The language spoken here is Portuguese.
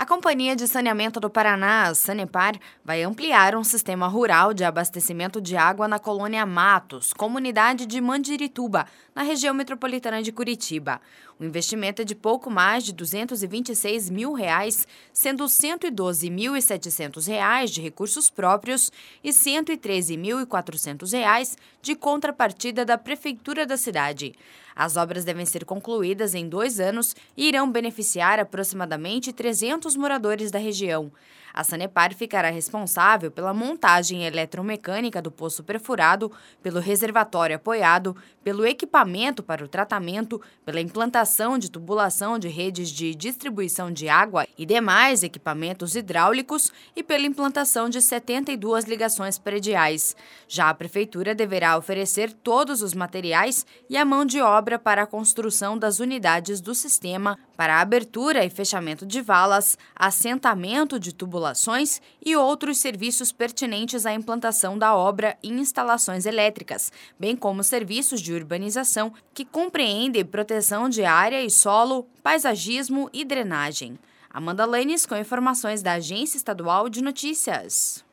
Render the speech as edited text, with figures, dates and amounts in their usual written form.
A Companhia de Saneamento do Paraná, a Sanepar, vai ampliar um sistema rural de abastecimento de água na colônia Matos, comunidade de Mandirituba, na região metropolitana de Curitiba. O investimento é de pouco mais de R$ 226 mil, sendo R$ 112.700 de recursos próprios e R$ 113.400 de contrapartida da Prefeitura da cidade. As obras devem ser concluídas em 2 anos e irão beneficiar aproximadamente 300 moradores da região. A Sanepar ficará responsável pela montagem eletromecânica do poço perfurado, pelo reservatório apoiado, pelo equipamento para o tratamento, pela implantação de tubulação de redes de distribuição de água e demais equipamentos hidráulicos e pela implantação de 72 ligações prediais. Já a Prefeitura deverá oferecer todos os materiais e a mão de obra para a construção das unidades do sistema, para a abertura e fechamento de valas, assentamento de tubulações e outros serviços pertinentes à implantação da obra e instalações elétricas, bem como serviços de urbanização que compreendem proteção de área e solo, paisagismo e drenagem. Amanda Lenis com informações da Agência Estadual de Notícias.